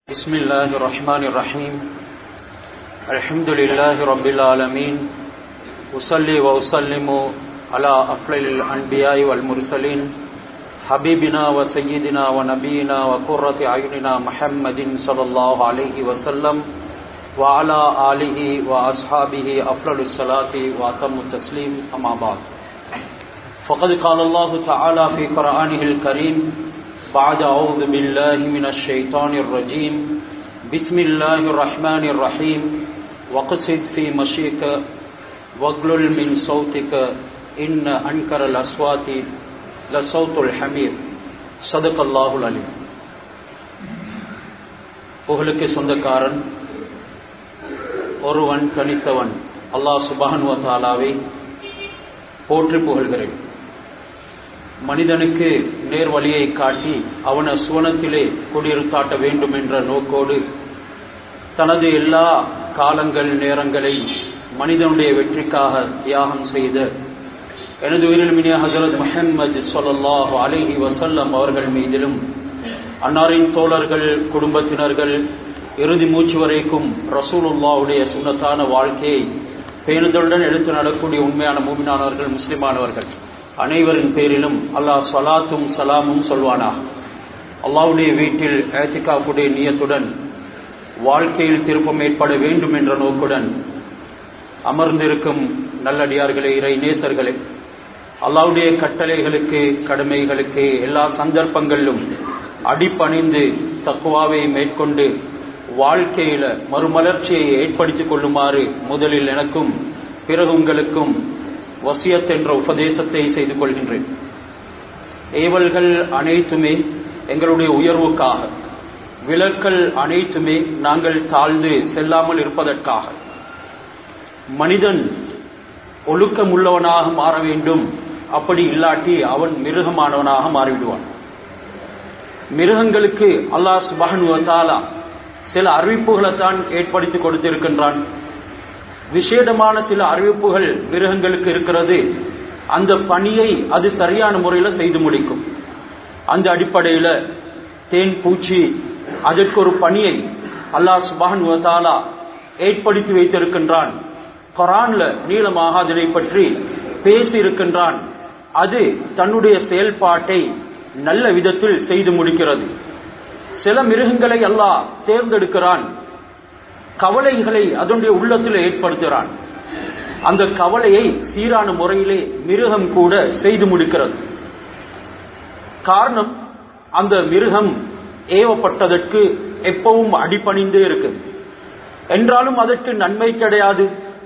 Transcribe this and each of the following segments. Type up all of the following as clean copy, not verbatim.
بسم الله الرحمن الرحيم الحمد لله رب العالمين أصلي وأسلم على أفضل الأنبياء والمرسلين حبيبنا وسيدنا ونبينا وقرة أعيننا محمد صلى الله عليه وسلم وعلى آله وأصحابه أفضل الصلاة وأتم التسليم أما بعد فقد قال الله تعالى في قرآنه الكريم بعد أعوذ بالله من الشيطان الرجيم بسم الله الرحمن الرحيم وقصد في مشيك واغلل من صوتك إن أنكر الأصوات لصوت الحمير صدق الله العليم. புகழுக்கு சொந்தக்காரன் ஒருவன் தனித்தவன் அல்லாஹ் சுப்ஹானஹு வ தஆலாவை போற்றி புகழ்கிறேன். மனிதனுக்கு நேர் வழியை காட்டி அவனை சுவனத்திலே குடியிருத்தாட்ட வேண்டும் என்ற நோக்கோடு தனது எல்லா காலங்கள் நேரங்களை மனிதனுடைய வெற்றிக்காக தியாகம் செய்த எனது உயிரிலுமினிய ஹஜ்ரத் முஹம்மது ஸல்லல்லாஹு அலைஹி வஸல்லம் அவர்கள் மீதிலும் அன்னாரின் தோழர்கள் குடும்பத்தினர்கள் இறுதி மூச்சு வரைக்கும் ரசூலுல்லாஹ்வுடைய சுன்னத்தான வாழ்க்கையை பேணுதலுடன் எடுத்து நடக்கூடிய உண்மையான மூமினானவர்கள் முஸ்லிமானவர்கள் அனைவரின் பேரிலும் அல்லாஹ் ஸலாத்தும் சலாமும் சொல்வானா. அல்லாஹ்வுடைய வீட்டில் இஅ்திகாஃபுடைய நியத்துடன் வாழ்க்கையில் திருப்பம் ஏற்பட வேண்டும் என்ற நோக்குடன் அமர்ந்திருக்கும் நல்லடியார்களே, இறை நேசர்களே, அல்லாஹ்வுடைய கட்டளைகளுக்கு கடமைகளுக்கு எல்லா சந்தர்ப்பங்களிலும் அடிபணிந்து தக்வாவை மேற்கொண்டு வாழ்க்கையில மறுமலர்ச்சியை ஏற்படுத்திக் கொள்ளுமாறு முதலில் எனக்கும் பிறகு உங்களுக்கும் வசியத் என்ற உபதேசத்தை செய்து கொள்கின்றேன். ஏவல்கள் அனைத்துமே எங்களுடைய உயர்வுக்காக, விலக்கல் அனைத்துமே நாங்கள் தாழ்ந்து செல்லாமல் இருப்பதற்காக. மனிதன் ஒழுக்கம் உள்ளவனாக மாற வேண்டும், அப்படி இல்லாட்டி அவன் மிருகமானவனாக மாறிவிடுவான். மிருகங்களுக்கு அல்லாஹ் சுப்ஹானஹு வ தஆலா சில அறிவிப்புகளைத்தான் ஏற்படுத்தி கொடுத்திருக்கின்றான். விசேடமான சில அறிவிப்புகள் மிருகங்களுக்கு இருக்கிறது. அந்த பணியை அது சரியான முறையில் செய்து முடிக்கும். அந்த அடிப்படையில் தேன் பூச்சி அதற்கு ஒரு பணியை அல்லாஹ் சுப்ஹானஹு வ தஆலா ஏற்படுத்தி வைத்திருக்கின்றான். குர்ஆன்ல நீளமாக அதனை பற்றி பேசி இருக்கின்றான். அது தன்னுடைய செயல்பாட்டை நல்ல விதத்தில் செய்து முடிக்கிறது. சில மிருகங்களை அல்லாஹ் தேர்ந்தெடுக்கிறான், கவலைகளை அதனுடைய உள்ளத்தில் ஏற்படுத்துகிறான். அந்த கவலையை சீரான முறையிலே மிருகம் கூட செய்து முடிக்கிறது. காரணம், அந்த மிருகம் ஏவப்பட்டதற்கு எப்பவும் அடிபணிந்தே இருக்கு. என்றாலும் அதற்கு நன்மை கிடையாது.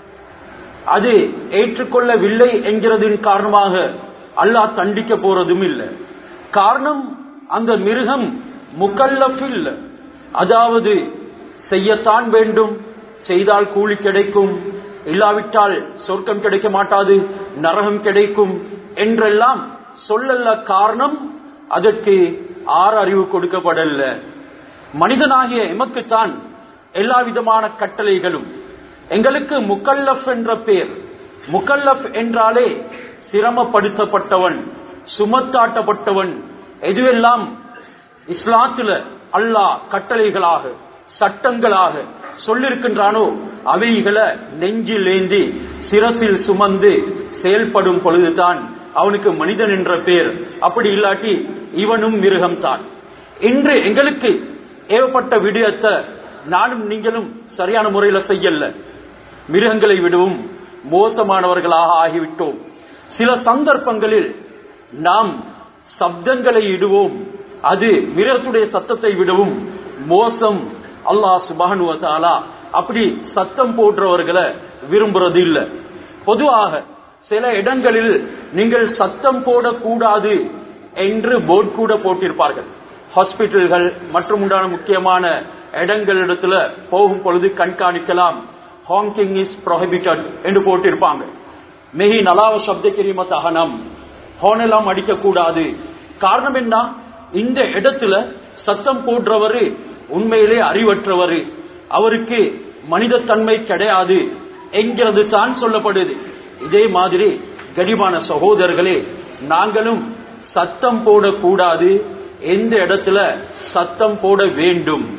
அது ஏற்றுக்கொள்ளவில்லை என்கிறதின் காரணமாக அல்லாஹ் தண்டிக்க போறதும் இல்லை. காரணம், அந்த மிருகம் முகல்லஃப் இல்லை, அதாவது செய்யத்தான் வேண்டும், செய்தால் கூலி கிடைக்கும், இல்லாவிட்டால் சொர்க்கம் கிடைக்க மாட்டாது, நரகம் கிடைக்கும் என்றெல்லாம் சொல்லல. காரணம், அதற்கு ஆறு அறிவு கொடுக்கப்படல. மனிதனாகிய எமக்குத்தான் எல்லா விதமான கட்டளைகளும். எங்களுக்கு முகல்லஃப் என்ற பெயர். முகல்லஃப் என்றாலே சிரமப்படுத்தப்பட்டவன், சுமத்தாட்டப்பட்டவன். எதுவெல்லாம் இஸ்லாத்துல அல்லாஹ் கட்டளைகளாக சட்டங்களாக சொல்லிருக்கின்றானோ அவைகளை நெஞ்சில் ஏந்தி சிரத்தில் சுமந்து செயல்படும் பொழுதுதான் அவனுக்கு மனிதன் என்ற பெயர். அப்படி இல்லாட்டி இவனும் மிருகம்தான். இன்று எங்களுக்கு ஏவப்பட்ட விடயத்தை நானும் நீங்களும் சரியான முறையில செய்யல, மிருகங்களை விடவும் மோசமானவர்களாக ஆகிவிட்டோம். சில சந்தர்ப்பங்களில் நாம் சப்தங்களை இடுவோம், அது மிருகத்துடைய சத்தத்தை விடவும் மோசம். அல்லாஹ் சுப்ஹானஹு வ தஆலா அப்படி சத்தம் போடுறவர்களை விரும்புறது இல்லை. பொதுவாக சில இடங்களில் நீங்கள் சத்தம் போடக்கூடாது என்று போர்டு கூட போட்டிருப்பார்கள். ஹாஸ்பிட்டல்கள் மற்றும் உண்டான முக்கியமான இடங்களிடத்துல போகும் பொழுது கண்காணிக்கலாம். ஹாங்கிங் இஸ் ப்ரோஹிபிட்டட் என்று போட்டிருப்பாங்க. மெஹி நலாவ சப்த கிரிமத் அஹனம், ஹார்ன் எல்லாம் அடிக்கக்கூடாது. காரணம் என்ன? இந்த இடத்துல சத்தம் போடுறவரு உண்மையிலே அறிவற்றவர், அவருக்கு மனித தன்மை கிடையாது என்கிறது தான் சொல்லப்படுது. இதே மாதிரி கனிமான சகோதரர்களே, நாங்களும் சத்தம் போடக்கூடாது. எந்த இடத்துல சத்தம் போட வேண்டும்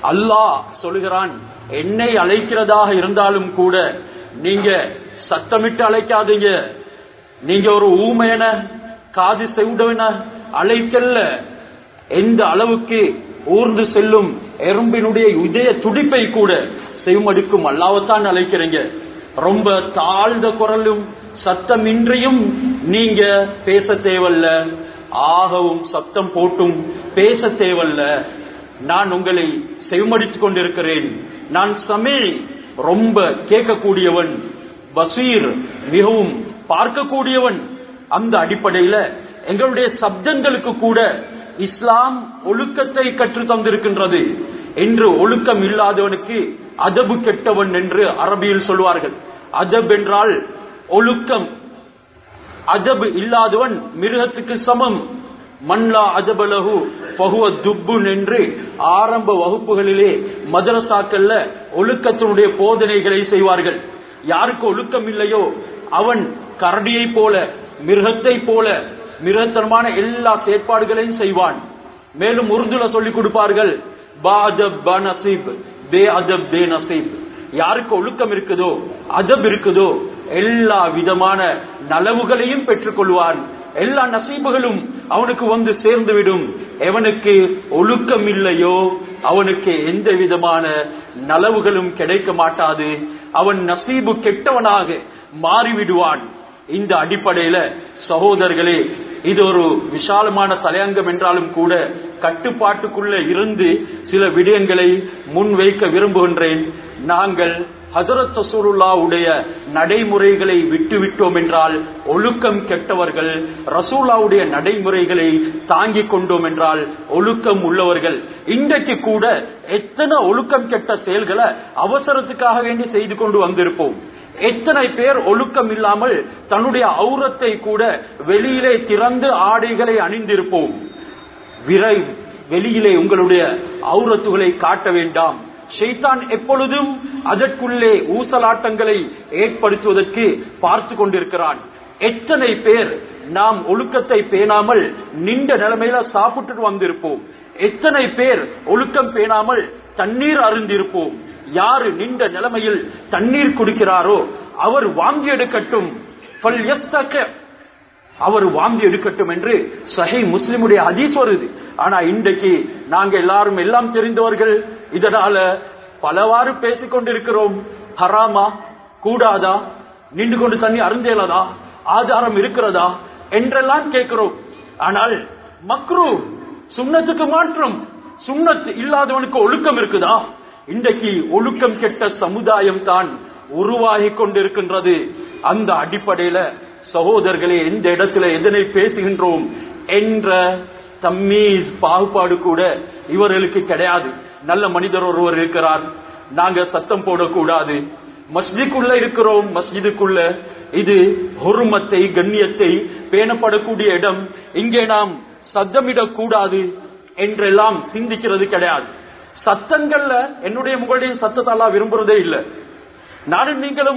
அல்லாஹ் சொல்லுகிறான், என்னை அழைக்கிறதாக இருந்தாலும் கூட நீங்க சத்தமிட்டு அழைக்காதீங்க. நீங்க ஒரு ஊமையன காது செவிடவன அழைக்கல்ல. எந்த அளவுக்கு ஊர்ந்து செல்லும் எறும்பினுடைய இதய துடிப்பை கூட செவிமடுக்கும் அல்லாஹ்வைத்தான் அழைக்கிறீங்க. ரொம்ப தாழ்ந்த குரலும் சத்தமின்றியும் நீங்க பேச தேவல்ல, ஆகவும் சத்தம் போட்டும் பேச தேவல்ல. நான் உங்களை செவிமடித்துக் கொண்டிருக்கிறேன். நான் சமீ, ரொம்ப கேட்கக்கூடியவன், பசீர், மிகவும் பார்க்கக்கூடியவன். அந்த அடிப்படையில எங்களுடைய சப்தங்களுக்கு கூட இஸ்லாம் ஒழுக்கத்தை கற்று தந்திருக்கின்றது. என்று ஒழுக்கம் இல்லாதவனுக்கு அதபு கெட்டவன் என்று அரபியில் சொல்வார்கள். அதப் என்றால் ஒழுக்கம். அதபு இல்லாதவன் மிருகத்துக்கு சமம். மன்லா அதபலகு பகுவ துப்புன் என்று ஆரம்ப வகுப்புகளிலே மதரசாக்கள்ல ஒழுக்கத்தினுடைய போதனைகளை செய்வார்கள். யாருக்கு ஒழுக்கம் இல்லையோ அவன் கரடியை போல, மிருகத்தை போல, மிருகத்தனமான எல்லா செயற்பாடுகளையும் செய்வான். மேலும் உருதுல சொல்லிக் கொடுப்பார்கள், பா அதப் ப நசீப், பே அதப் பே நசீப். யாருக்கு ஒழுக்கம் இருக்குதோ, அதப் இருக்குதோ, எல்லா விதமான நலவுகளையும் பெற்றுக் கொள்வான். எல்லா நசீபுகளும் அவனுக்கு வந்து சேர்ந்துவிடும். எவனுக்கு ஒழுக்கம் இல்லையோ அவனுக்கு எந்த விதமான நலவுகளும் கிடைக்க மாட்டாது. அவன் நசீபு கெட்டவனாக மாறிவிடுவான். இந்த அடிப்படையில சகோதரர்களே, இது ஒரு விசாலமான தலையங்கம் என்றாலும் கூட கட்டுப்பாட்டுக்குள்ள இருந்து சில விடயங்களை முன்வைக்க விரும்புகின்றேன். நாங்கள் ஹஜ்ரத் ரசூலுல்லாஹ்வுடைய நடைமுறைகளை விட்டுவிட்டோம் என்றால் ஒழுக்கம் கெட்டவர்கள், ரசூலுல்லாஹ்வுடைய நடைமுறைகளை தாங்கிக் கொண்டோம் என்றால் ஒழுக்கம் உள்ளவர்கள். இன்றைக்கு கூட எத்தனை ஒழுக்கம் கெட்ட செயல்களை அவசரத்துக்காக வேண்டி செய்து கொண்டு வந்திருப்போம். எத்தனை பேர் ஒழுக்கம் இல்லாமல் தன்னுடைய ஔரத்தை கூட வெளியிலே திறந்து ஆடைகளை அணிந்திருப்போம். வெளியிலே உங்களுடைய ஔரத்துகளை காட்ட வேண்டாம். ஷைத்தான் எப்பொழுதும் அதற்குள்ளே ஊசலாட்டங்களை ஏற்படுத்துவதற்கு பார்த்து கொண்டிருக்கிறான். எத்தனை பேர் நாம் ஒழுக்கத்தை பேணாமல் நின்ற நிலைமையில சாப்பிட்டு வந்திருப்போம். எத்தனை பேர் ஒழுக்கம் பேணாமல் தண்ணீர் அருந்திருப்போம். யாரு நின்ற நிலைமையில் தண்ணீர் குடிக்கிறாரோ அவர் வாந்தி எடுக்கட்டும், அவர் வாந்தி எடுக்கட்டும் என்று சஹீஹ் முஸ்லிமுடைய ஹதீஸ் வருது. ஆனா இன்றைக்கு நாங்க எல்லாரும் எல்லாம் தெரிந்தவர்கள். இதனால பலவாறு பேசிக் கொண்டிருக்கிறோம். ஹராமா, கூடாதா, நின்று கொண்டு தண்ணி அருந்தேலதா, ஆதாரம் இருக்கிறதா என்றெல்லாம் கேட்கிறோம். ஆனால் மக்ரூ, சுன்னத்துக்கு மாற்றம், சுன்னத் இல்லாதவனுக்கு ஒழுக்கம் இருக்குதா? இன்றைக்கு ஒழுக்கம் கெட்ட சமுதாயம் தான் உருவாகி கொண்டிருக்கின்றது. அந்த அடிப்படையில சகோதரர்களே, எந்த இடத்துல எதனை பேசுகின்றோம் என்ற தம்மீஸ் பாகுபாடு கூட இவர்களுக்கு கிடையாது. நல்ல மனிதர் ஒருவர் இருக்கிறார், நாங்க சத்தம் போடக்கூடாது. மஸ்ஜிதுக்குள்ள இருக்கிறோம், மஸ்ஜிதுக்குள்ள இது ஹுர்மத்தை, கண்ணியத்தை பேணப்படக்கூடிய இடம், இங்கே நாம் சத்தமிடக்கூடாது என்றெல்லாம் சிந்திக்கிறது கிடையாது. சத்தங்கள்ல என்னுடைய உங்களுடைய சத்தத்தாலா விரும்புறதே இல்லை. நானும் நீங்களும்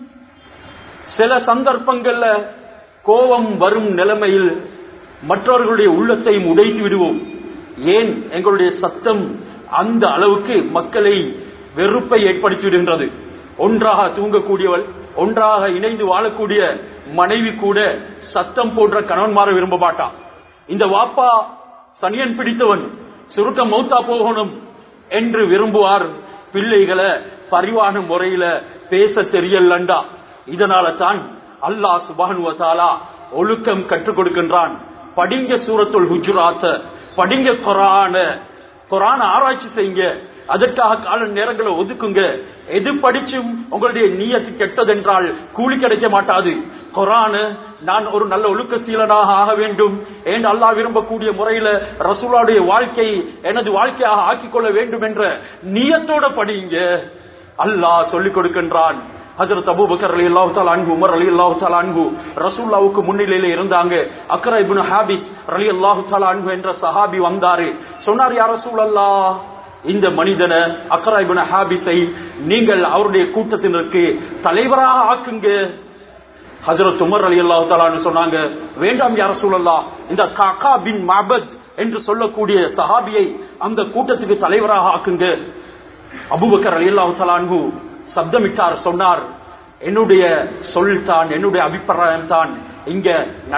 சில சந்தர்ப்பங்கள்ல கோபம் வரும் நிலைமையில் மற்றவர்களுடைய உள்ளத்தையும் உடைத்து விடுவோம். ஏன்? எங்களுடைய சத்தம் அந்த அளவுக்கு மக்களை வெறுப்பை ஏற்படுத்தி விடுகின்றது. ஒன்றாக தூங்கக்கூடியவள், ஒன்றாக இணைந்து வாழக்கூடிய மனைவி கூட சத்தம் போன்ற கணவன்மார விரும்ப மாட்டான். இந்த வாப்பா சனியன் பிடித்தவன், சுருக்க மௌத்தா போகணும் என்று விரும்புவார். பிள்ளைகளை பரிவான முறையில பேச தெரியலண்டா. இதனால தான் அல்லாஹ் சுப்ஹானஹு வ தஆலா ஒழுக்கம் கற்றுக் கொடுக்கின்றான். படிங்க சூரத்துல் ஹுஜுராத், படிங்க குர்ஆன ஆராய்ச்சி செய்யுங்க, அதற்காக கால நேரங்களை ஒதுக்குங்க. எது படிச்சும் உங்களுடைய நியத்து கெட்டதென்றால் கூலி கிடைக்க மாட்டாது. குர்ஆன் நான் ஒரு நல்ல ஒழுக்கசீலனாக ஆக வேண்டும், ஏன் அல்லாஹ் விரும்பக்கூடிய முறையில ரசூலுடைய வாழ்க்கை எனது வாழ்க்கையாக ஆக்கிக்கொள்ள வேண்டும் என்ற நியத்தோட படிங்க. அல்லாஹ் சொல்லிக் கொடுக்கின்றான். ஹஜ்ரத் அபூபக்கர் ரலியல்லாஹு தஆலா அன்ஹு, உமர் ரலியல்லாஹு தஆலா அன்ஹு ரசூலுல்லாஹ்வுக்கு முன்னிலையில இருந்தாங்க. அக்ரா இப்னு ஹாபிஸ் ரலியல்லாஹு தஆலா அன்ஹு என்ற சஹாபி வந்தாரு. சொன்னார், யா ரசூலல்லாஹ், இந்த மனிதனை அக்ரா இப்னு ஹாபிஸை நீங்கள் அவருடைய கூட்டத்தினருக்கு தலைவராக ஆக்குங்க. ஹஜ்ரத் உமர் ரலியல்லாஹு தஆலா அன்ஹு சொன்னாங்க, வேண்டாம் யா ரசூலல்லாஹ், இந்த காகா பின் மஅபத் என்று சொல்லக்கூடிய சஹாபியை அந்த கூட்டத்துக்கு தலைவராக ஆக்குங்க. அபூபக்கர் ரலியல்லாஹு தஆலா அன்ஹு சப்தமிட்டார், சொன்னார், என்னுடைய சொல் தான், என்னுடைய அபிப்பிராயம் தான் இங்க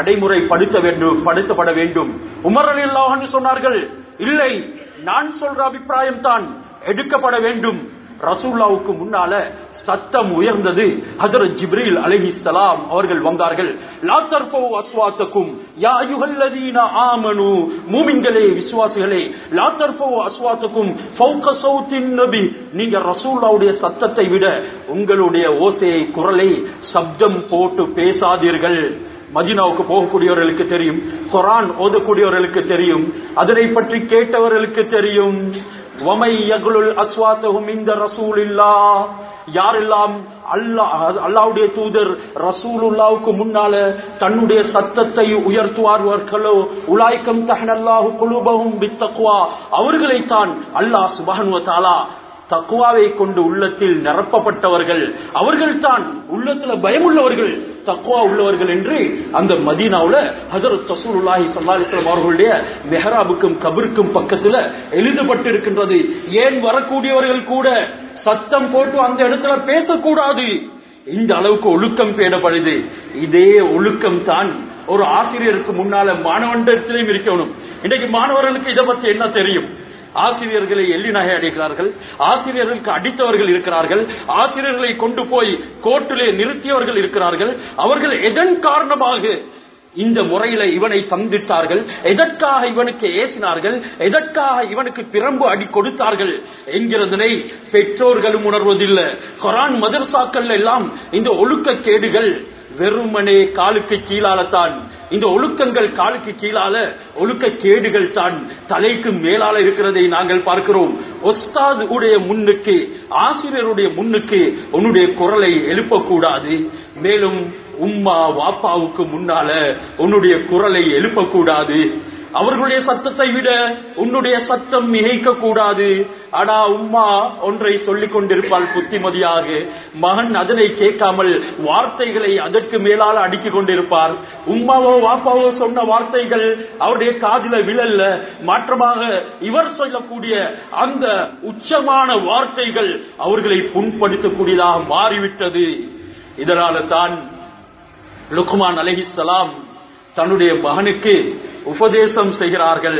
நடைமுறைப்படுத்தப்பட வேண்டும். உமர் ரலியல்லாஹு அன்ஹு சொன்னார்கள், இல்லை, நான் சொல்ற அபிப்பிராயம் தான் எடுக்கப்பட வேண்டும். ரசூலுல்லாஹ்வுக்கு முன்னால சத்தம் உயர்ந்தது. ஹஜ்ரத் ஜிப்ரீல் அலைஹிஸ்ஸலாம் அவர்கள் வந்தார்கள். லா தர்ஃபு அஸ்வாத்தக்கும் யா அய்யுஹல்லதீன ஆமனூ, மூமின்களே, விசுவாசிகளே, லா தர்ஃபு அஸ்வாத்தக்கும் ஃபௌக ஸௌத்தின் நபி, நீங்க ரசூலுல்லாஹ்வுடைய சத்தத்தை விட உங்களுடைய ஓசையை, குரலை சப்தம் போட்டு பேசாதீர்கள். மதீனாவுக்கு போகக்கூடியவர்களுக்கு தெரியும், குர்ஆன் ஓதக்கூடியவர்களுக்கு தெரியும், அதனை பற்றி கேட்டவர்களுக்கு தெரியும். வமை யகுலுல் அஸ்வாத்தஹும் இன்த ரசூலில்லாஹ், யாரெல்லாம் அல்லாஹ்வுடைய தூதர் ரசூலுல்லாஹ்வுக்கு முன்னால தன்னுடைய சத்தத்தை உயர்த்துவார்களோ, உலாய்கம் தஹனல்லாஹு குலூபஹும் பித்தக்வா, அவர்களைத்தான் அல்லாஹ் சுப்ஹானஹு வ தஆலா தக்வாவை கொண்டு உள்ளத்தில் நிரப்பப்பட்டவர்கள், அவர்கள்தான் உள்ளத்துல பயமுள்ளவர்கள், தக்வா உள்ளவர்கள் என்று அந்த மதீனாவுல ஹஜ்ரத் ரசூலுல்லாஹி ஸல்லல்லாஹு அலைஹி வஸல்லம் அவர்களுடைய மிஹ்ராபுக்கும் கபருக்கும் பக்கத்துல எழுதப்பட்டிருக்கின்றது. ஏன் வரக்கூடியவர்கள் கூட சத்தம் போட்டு அந்த இடத்துல பேசக்கூடாது, இந்த அளவுக்கு ஒழுக்கம் பேணப்படுது. இதே ஒழுக்கம் தான் ஒரு ஆசிரியருக்கு முன்னால மாணவனிடத்திலையும் இருக்கணும். இன்னைக்கு மாணவர்களுக்கு இதை பத்தி என்ன தெரியும்? ஆசிரியர்களை எள்ளி நகை அடிக்கிறார்கள், ஆசிரியர்களுக்கு அடித்தவர்கள் இருக்கிறார்கள், ஆசிரியர்களை கொண்டு போய் கோர்ட்டிலே நிறுத்தியவர்கள் இருக்கிறார்கள். அவர்கள் எதன் காரணமாக இந்த முறையில இவனை தந்திட்டார்கள், எதற்காக இவனுக்கு ஏசினார்கள், எதற்காக இவனுக்கு பிரம்பு அடி கொடுத்தார்கள் என்கிறதனை பெற்றோர்களும் உணர்வதில்லை. குர்ஆன் மதரசாக்கள் எல்லாம் இந்த ஒழுக்க கேடுகள் வெறுமனே காலுக்கு கீழாலத்தான், இந்த ஒழுக்கங்கள் காலுக்கு கீழால ஒழுக்க கேடுகள் தான் தலைக்கு மேலால இருக்கிறதை நாங்கள் பார்க்கிறோம். உஸ்தாத் உடைய முன்னுக்கு, ஆசிரியருடைய முன்னுக்கு உன்னுடைய குரலை எழுப்பக்கூடாது. மேலும் உம்மா வாப்பாவுக்கு முன்னால உன்னுடைய குரலை எழுப்பக்கூடாது. அவர்களுடைய சத்தத்தை விட உன்னுடைய சத்தம் மிகைக்க கூடாது. ஆனா உம்மா ஒன்றை சொல்லிக் கொண்டிருப்பாள் புத்திமதியாக, மகன் அதனை கேட்காமல் வார்த்தைகளை அதற்கு மேலால அடுக்கிக் கொண்டிருப்பார். உம்மாவோ வாப்பாவோ சொன்ன வார்த்தைகள் அவருடைய காதில விழல்ல, மாற்றமாக இவர் சொல்லக்கூடிய அந்த உச்சமான வார்த்தைகள் அவர்களை புண்படுத்தக்கூடியதாக மாறிவிட்டது. இதனால தான் லுக்மான் அலைஹிஸ்ஸலாம் தன்னுடைய மகனுக்கு உபதேசம் செய்கிறார்கள்.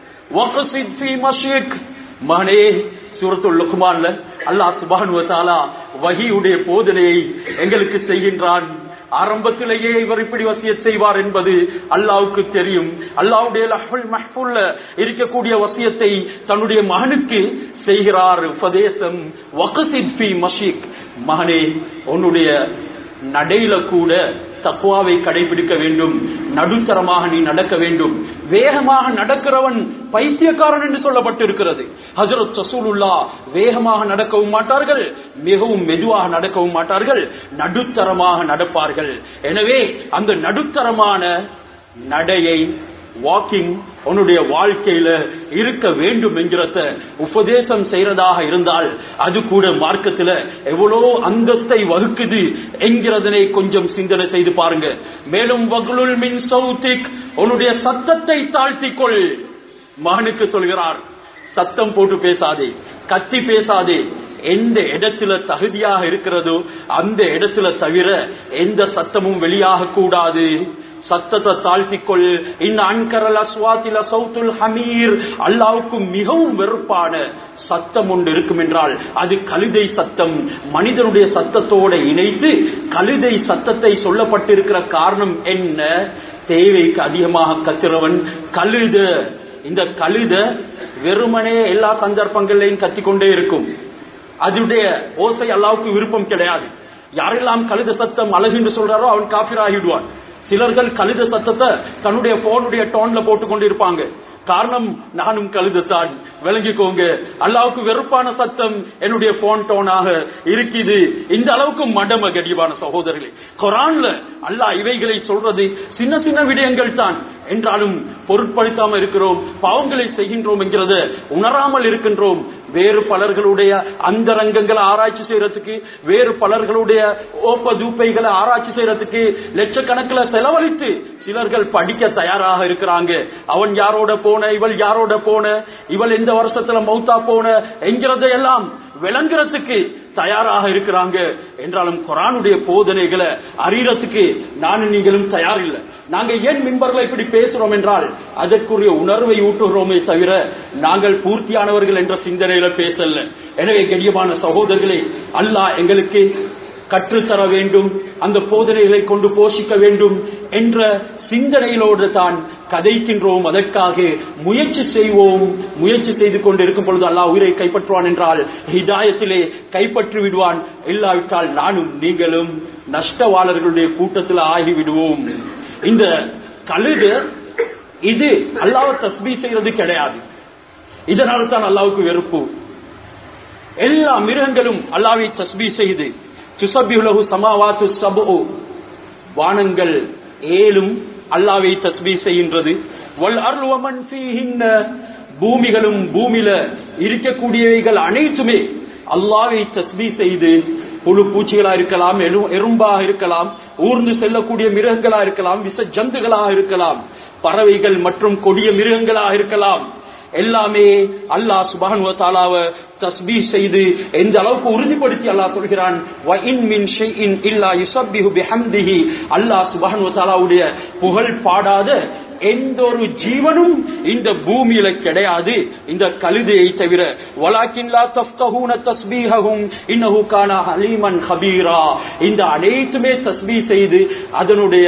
மகனே, சூரத்துல் லுக்மான்ல அல்லாஹ் சுப்ஹானஹு வ தஆலா வஹீயுடைய போதனையை எங்களுக்கு செய்கின்றான். ஆரம்பத்திலேயே இவர் இப்படி வசியத் செய்வார் என்பது அல்லாஹ்வுக்கு தெரியும். அல்லாஹ்வுடைய லஹ்வுல் மஹ்ஃபூல்ல இருக்கக்கூடிய வசியத்தை தன்னுடைய மகனுக்கு செய்கிறார் உபதேசம். வக்ஸித் ஃபீ மஷீக், மகனே, உன்னுடைய நடையில கூட தக்வாவை கடைபிடிக்க வேண்டும், நடுத்தரமாக நீ நடக்க வேண்டும். வேகமாக நடக்கிறவன் பைத்தியக்காரன் என்று சொல்லப்பட்டிருக்கிறது. ஹஜ்ரத் ரசூலுல்லாஹ் வேகமாக நடக்கவும் மாட்டார்கள், மிகவும் மெதுவாக நடக்கவும் மாட்டார்கள், நடுத்தரமாக நடப்பார்கள். எனவே அந்த நடுத்தரமான நடையை, வாக்கிங் உன்னுடைய வாழ்க்கையில இருக்க வேண்டும் என்கிறத உபதேசம் செய்யறதாக இருந்தால் அது கூட மார்க்கத்துல எவ்வளோ அந்தஸ்தை வகுக்குது என்கிறதனை கொஞ்சம் சிந்தனை செய்து பாருங்க. மேலும் வகுலுல் மின் சௌதிக், உன்னுடைய சத்தத்தை தாழ்த்திக்கொள். மகனுக்கு சொல்கிறார், சத்தம் போட்டு பேசாதே, கத்தி பேசாதே. எந்த இடத்துல தகுதியாக இருக்கிறதோ அந்த இடத்துல தவிர எந்த சத்தமும் வெளியாக கூடாது. சத்தத்தை தாழ்த்திக்கொள். அல்லாஹ்வுக்கு மிகவும் வெறுப்பான சத்தம் ஒன்று இருக்கும் என்றால் அது கழுதை சத்தம். மனிதனுடைய சத்தத்தோட இணைத்து கழுதை சத்தத்தை சொல்லப்பட்டிருக்கிற காரணம் என்ன? தேவைக்கு அதிகமாக கத்துறவன் கழுத. இந்த கழுத வெறுமனே எல்லா சந்தர்ப்பங்களையும் கத்திக்கொண்டே இருக்கும். அதனுடைய ஓசை அல்லாஹ்வுக்கு விருப்பம் கிடையாது. யாரெல்லாம் கழுத சத்தம் அழகு என்று சொல்றாரோ அவன் காஃபிர் ஆகிடுவான். சிலர்கள் கழுத சத்தத்தை தன்னுடைய போனுடைய டோன்ல போட்டுக் கொண்டிருப்பாங்க. காரணம், நானும் கழுதத்தான், விளங்கிக்கோங்க. அல்லாஹ்வுக்கு வெறுப்பான சத்தம் என்னுடைய போன் டோனாக இருக்குது. இந்த அளவுக்கு மடம கடிவான சகோதரர்களே, குர்ஆன்ல அல்லாஹ் இவைகளை சொல்றது சின்ன சின்ன விடயங்கள் தான் என்றாலும் பொருட்படுத்தாம இருக்கிறோம், பாவங்களை செய்கின்றோம் என்கிறத உணராமல் இருக்கின்றோம். வேறு பலர்களுடைய அந்தரங்கங்களை ஆராய்ச்சி செய்யறதுக்கு, வேறு பலர்களுடைய ஓப்ப தூப்பைகளை ஆராய்ச்சி செய்யறதுக்கு லட்சக்கணக்கில் செலவழித்து சிலர்கள் படிக்க தயாராக இருக்கிறாங்க. அவன் யாரோட போன, இவள் யாரோட போன, இவள் எந்த வருஷத்துல மௌத்தா போன என்கிறதையெல்லாம் விளங்குறதுக்கு தயாராக இருக்கிறாங்க. என்றாலும் குர்ஆனுடைய போதனைகளை அறியறதுக்கு நானும் நீங்களும் தயார் இல்லை. நாங்க ஏன் மிம்பர்ல இப்படி பேசுறோம் என்றால் அதற்குரிய உணர்வை ஊட்டுகிறோமே தவிர நாங்கள் பூர்த்தியானவர்கள் என்ற சிந்தனையில பேசல. எனவே கண்ணியமான சகோதரர்களே, அல்லாஹ் எங்களுக்கு கற்றுத்தர வேண்டும், அந்த போதனைகளை கொண்டு போஷிக்க வேண்டும் என்ற சிந்தனையிலோடு தான் கதைக்கின்றோம். அதற்காக முயற்சி செய்வோம். முயற்சி செய்து கொண்டு இருக்கும் பொழுது அல்லாஹ் உயிரை கைப்பற்றுவான் என்றால் ஹிதாயத்திலே கைப்பற்றி விடுவான். இல்லாவிட்டால் நானும் நீங்களும் நஷ்டவாளர்களுடைய கூட்டத்தில் ஆகிவிடுவோம். இந்த கழுது இது அல்லாஹ்வை தஸ்பீஹ் செய்யறது கிடையாது. இதனால தான் அல்லாஹ்வுக்கு வெறுப்பு. எல்லா மிருகங்களும் அல்லாஹ்வை தஸ்பீஹ் செய்து துஸப்பிஹு லஹு ஸமாவாத்து ஸப்உ, வானங்கள் 7 அல்லாஹ்வை தஸ்பீஹ் செய்கின்றது. வல் அர்லு வமன் ஃபீஹின்ன, பூமிகளும் பூமியில இருக்கக்கூடியவைகள் அனைத்துமே அல்லாஹ்வை தஸ்பீஹ் செய்து, புழு பூச்சிகளா இருக்கலாம், எறும்பாக இருக்கலாம், ஊர்ந்து செல்லக்கூடிய மிருகங்களா இருக்கலாம், விச ஜந்துகளாக இருக்கலாம், பறவைகள் மற்றும் கொடிய மிருகங்களாக இருக்கலாம், எல்லாமே அல்லாஹ் சுப்ஹானஹு வ தஆலாவை தஸ்பீஹ் செய்து எந்த அளவுக்கு உறுதிப்படுத்தி அல்லாஹ் சொல்கிறான், வ இன் மின் ஷைஇன் இல்லா யுஸப்பிஹு பிஹம்திஹி, அல்லாஹ் சுப்ஹானஹு வ தஆலாவுடைய புகழ் பாடாத எந்த ஒரு ஜீவனும் இந்த பூமியில கிடையாது இந்த கழுதையை தவிர. வலாக்கின் லா தஃப்கஹூன தஸ்பீஹஹும் இன்னஹு கான ஹலீமன் கபீரா, இந்த அனைத்துமே தஸ்பீஹ் செய்து அதனுடைய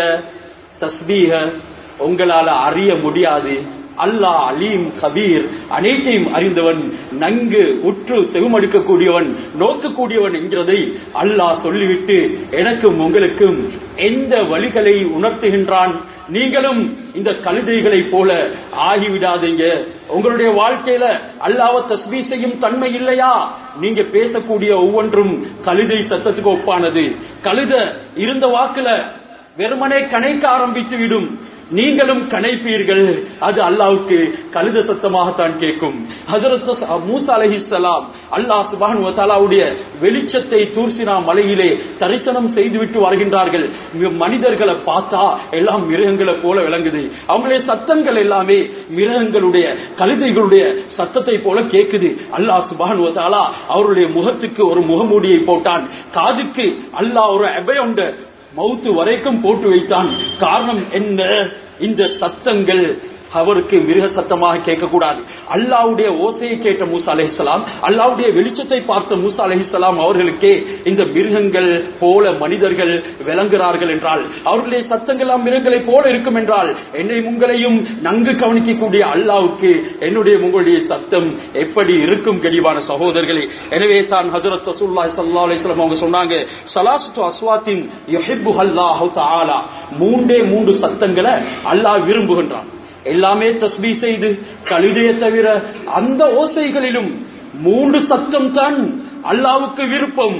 தஸ்பீஹ உங்களால அறிய முடியாது. அல்லாஹ் அலீம் கபீர், அனைத்தையும் அறிந்தவன், நன்கு உற்று செவிமடுக்கக்கூடியவன், நோக்கக்கூடியவன் என்கிறதை அல்லாஹ் சொல்லிவிட்டு எனக்கும் உங்களுக்கும் எந்த வழிகளை உணர்த்துகின்றான். நீங்களும் இந்த கழுதைகளை போல ஆகிவிடாதீங்க. உங்களுடைய வாழ்க்கையில அல்லாஹ்வை தஸ்பீஹ் செய்யும் தன்மை இல்லையா? நீங்க பேசக்கூடிய ஒவ்வொன்றும் கழுதை சத்தத்துக்கு ஒப்பானது. கழுத இருந்த வாக்குல வெறுமனே கணைக்க ஆரம்பித்து விடும். நீங்களும் கணைப்பீர்கள், அது அல்லாஹ்வுக்கு கழுத சத்தமாகத்தான் கேட்கும். ஹஜ்ரத் மூசா அலைஹிஸ்ஸலாம் அல்லாஹ் சுப்ஹானஹு வ தஆலாவுடைய வெளிச்சத்தை தூர்சினா மலையிலே தரிசனம் செய்துவிட்டு வருகின்றார்கள். மனிதர்களை பார்த்தா எல்லாம் மிருகங்களை போல விளங்குது. அவங்களுடைய சத்தங்கள் எல்லாமே மிருகங்களுடைய, கழுதைகளுடைய சத்தத்தை போல கேட்குது. அல்லாஹ் சுப்ஹானஹு வ தஆலா அவருடைய முகத்துக்கு ஒரு முகமூடியை போட்டான். காதுக்கு அல்லாஹ் ஒரு அபயம் மௌத்து வரைக்கும் போட்டு வைத்தான். காரணம் என்ன? இந்த சத்தங்கள் அவருக்கு மிருக சத்தமாக கேட்கக்கூடாது. அல்லாஹ்வுடைய ஓசையை கேட்ட மூசா அலைஹிஸ்ஸலாம், அல்லாஹ்வுடைய வெளிச்சத்தை பார்த்த மூசா அலைஹிஸ்ஸலாம் அவர்களுக்கே இந்த மிருகங்கள் போல மனிதர்கள் விளங்குகிறார்கள் என்றால், அவர்களுடைய சத்தங்கள் மிருகங்களை போல இருக்கும் என்றால், என்னை உங்களையும் நன்கு கவனிக்கக்கூடிய அல்லாஹ்வுக்கு என்னுடைய உங்களுடைய சத்தம் எப்படி இருக்கும் கனிவான சகோதரர்களே? எனவே தான் ஹஜ்ரத் ரசூலுல்லாஹி ஸல்லல்லாஹு அலைஹி வஸல்லம் அவங்க சொன்னாங்க, ஸலாத்து அஸ்வாத்தின் யுஹிப்புஹல்லாஹு தஆலா, மூன்று சத்தங்களை அல்லாஹ் விரும்புகின்றான். எல்லாமே தஸ்பீஹ் செய்து கழுதையை தவிர அந்த ஓசைகளிலும் 3 சத்தம் தான் அல்லாஹ்வுக்கு விருப்பம்.